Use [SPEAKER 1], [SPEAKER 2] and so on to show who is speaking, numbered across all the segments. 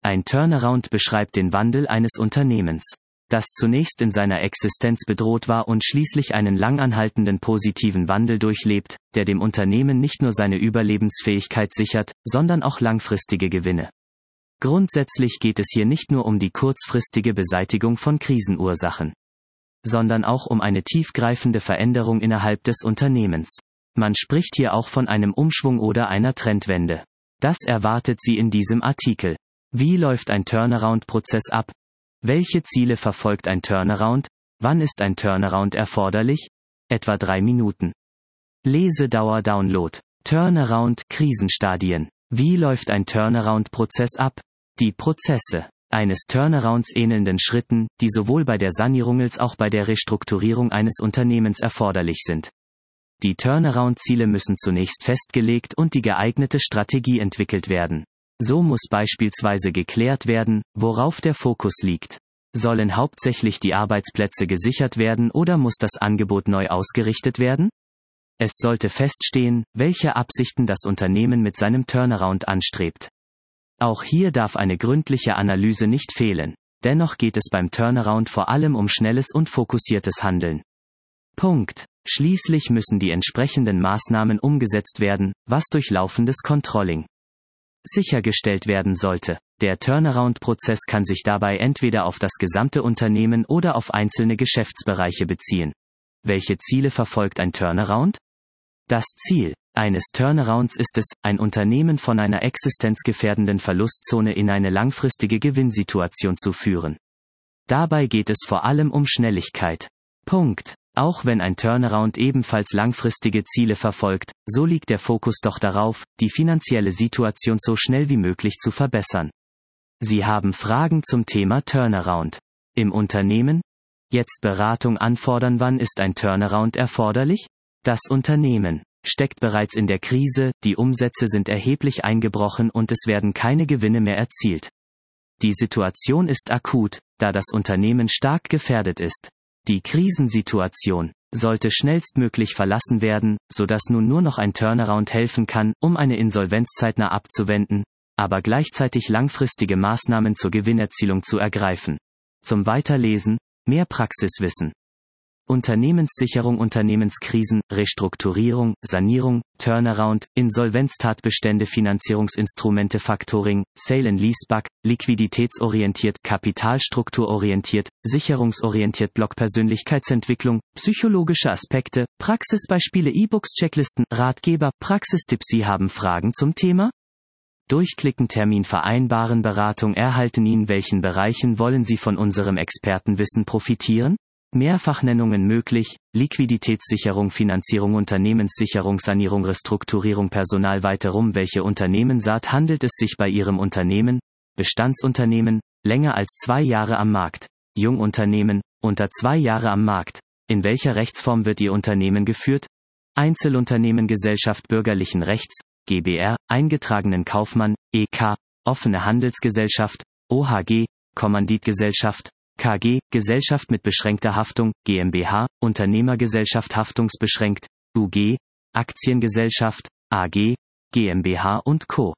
[SPEAKER 1] Ein Turnaround beschreibt den Wandel eines Unternehmens, das zunächst in seiner Existenz bedroht war und schließlich einen langanhaltenden positiven Wandel durchlebt, der dem Unternehmen nicht nur seine Überlebensfähigkeit sichert, sondern auch langfristige Gewinne. Grundsätzlich geht es hier nicht nur um die kurzfristige Beseitigung von Krisenursachen, sondern auch um eine tiefgreifende Veränderung innerhalb des Unternehmens. Man spricht hier auch von einem Umschwung oder einer Trendwende. Das erwartet Sie in diesem Artikel. Wie läuft ein Turnaround-Prozess ab? Welche Ziele verfolgt ein Turnaround? Wann ist ein Turnaround erforderlich? Etwa 3 Minuten. Lesedauer Download. Turnaround Krisenstadien. Wie läuft ein Turnaround-Prozess ab? Die Prozesse eines Turnarounds ähnelnden Schritten, die sowohl bei der Sanierung als auch bei der Restrukturierung eines Unternehmens erforderlich sind. Die Turnaround-Ziele müssen zunächst festgelegt und die geeignete Strategie entwickelt werden. So muss beispielsweise geklärt werden, worauf der Fokus liegt. Sollen hauptsächlich die Arbeitsplätze gesichert werden oder muss das Angebot neu ausgerichtet werden? Es sollte feststehen, welche Absichten das Unternehmen mit seinem Turnaround anstrebt. Auch hier darf eine gründliche Analyse nicht fehlen. Dennoch geht es beim Turnaround vor allem um schnelles und fokussiertes Handeln. Punkt. Schließlich müssen die entsprechenden Maßnahmen umgesetzt werden, was durch laufendes Controlling sichergestellt werden sollte. Der Turnaround-Prozess kann sich dabei entweder auf das gesamte Unternehmen oder auf einzelne Geschäftsbereiche beziehen. Welche Ziele verfolgt ein Turnaround? Das Ziel eines Turnarounds ist es, ein Unternehmen von einer existenzgefährdenden Verlustzone in eine langfristige Gewinnsituation zu führen. Dabei geht es vor allem um Schnelligkeit. Punkt. Auch wenn ein Turnaround ebenfalls langfristige Ziele verfolgt, so liegt der Fokus doch darauf, die finanzielle Situation so schnell wie möglich zu verbessern. Sie haben Fragen zum Thema Turnaround im Unternehmen? Jetzt Beratung anfordern. Wann ist ein Turnaround erforderlich? Das Unternehmen steckt bereits in der Krise, die Umsätze sind erheblich eingebrochen und es werden keine Gewinne mehr erzielt. Die Situation ist akut, da das Unternehmen stark gefährdet ist. Die Krisensituation sollte schnellstmöglich verlassen werden, sodass nun nur noch ein Turnaround helfen kann, um eine Insolvenz zeitnah abzuwenden, aber gleichzeitig langfristige Maßnahmen zur Gewinnerzielung zu ergreifen. Zum Weiterlesen, mehr Praxiswissen. Unternehmenssicherung, Unternehmenskrisen, Restrukturierung, Sanierung, Turnaround, Insolvenztatbestände, Finanzierungsinstrumente, Factoring, Sale and Leaseback, liquiditätsorientiert, kapitalstrukturorientiert, sicherungsorientiert, Blockpersönlichkeitsentwicklung, psychologische Aspekte, Praxisbeispiele, E-Books, Checklisten, Ratgeber, Praxistipps. Sie haben Fragen zum Thema? Durchklicken, Termin vereinbaren, Beratung erhalten. In welchen Bereichen wollen Sie von unserem Expertenwissen profitieren? Mehrfachnennungen möglich, Liquiditätssicherung, Finanzierung, Unternehmenssicherung, Sanierung, Restrukturierung, Personal. Weiterum, welche Unternehmensart handelt es sich bei Ihrem Unternehmen? Bestandsunternehmen, länger als 2 Jahre am Markt. Jungunternehmen, unter 2 Jahre am Markt. In welcher Rechtsform wird Ihr Unternehmen geführt? Einzelunternehmen, Gesellschaft bürgerlichen Rechts, GbR, eingetragenen Kaufmann, EK, offene Handelsgesellschaft, OHG, Kommanditgesellschaft, KG, Gesellschaft mit beschränkter Haftung, GmbH, Unternehmergesellschaft haftungsbeschränkt, UG, Aktiengesellschaft, AG, GmbH und Co.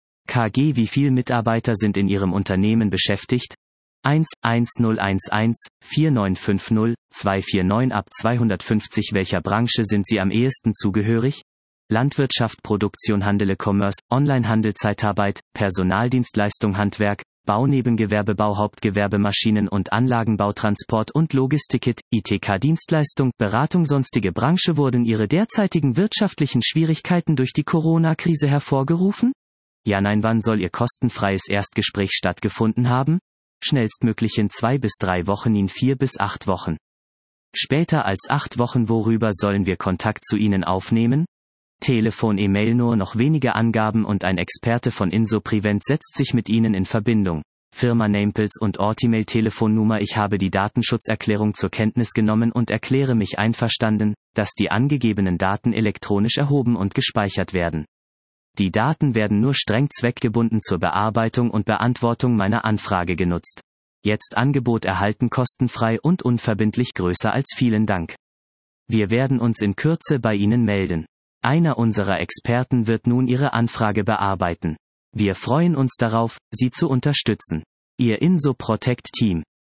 [SPEAKER 1] KG. Wie viele Mitarbeiter sind in Ihrem Unternehmen beschäftigt? 11011 4950 249 ab 250. Welcher Branche sind Sie am ehesten zugehörig? Landwirtschaft, Produktion, Handel, E-Commerce, Onlinehandel, Zeitarbeit, Personaldienstleistung, Handwerk, Baunebengewerbe, Bauhauptgewerbe, Maschinen- und Anlagenbau, Transport und Logistik, ITK-Dienstleistung, Beratung. Sonstige Branche. Wurden Ihre derzeitigen wirtschaftlichen Schwierigkeiten durch die Corona-Krise hervorgerufen? Ja, nein. Wann soll Ihr kostenfreies Erstgespräch stattgefunden haben? Schnellstmöglich in 2 bis 3 Wochen, in 4 bis 8 Wochen. Später als 8 Wochen. Worüber sollen wir Kontakt zu Ihnen aufnehmen? Telefon, E-Mail. Nur noch wenige Angaben und ein Experte von InsoPrevent setzt sich mit Ihnen in Verbindung. Firma Namepils und Ort. E-Mail, Telefonnummer. Ich habe die Datenschutzerklärung zur Kenntnis genommen und erkläre mich einverstanden, dass die angegebenen Daten elektronisch erhoben und gespeichert werden. Die Daten werden nur streng zweckgebunden zur Bearbeitung und Beantwortung meiner Anfrage genutzt. Jetzt Angebot erhalten, kostenfrei und unverbindlich. Größer als. Vielen Dank. Wir werden uns in Kürze bei Ihnen melden. Einer unserer Experten wird nun Ihre Anfrage bearbeiten. Wir freuen uns darauf, Sie zu unterstützen. Ihr INSO Protect Team.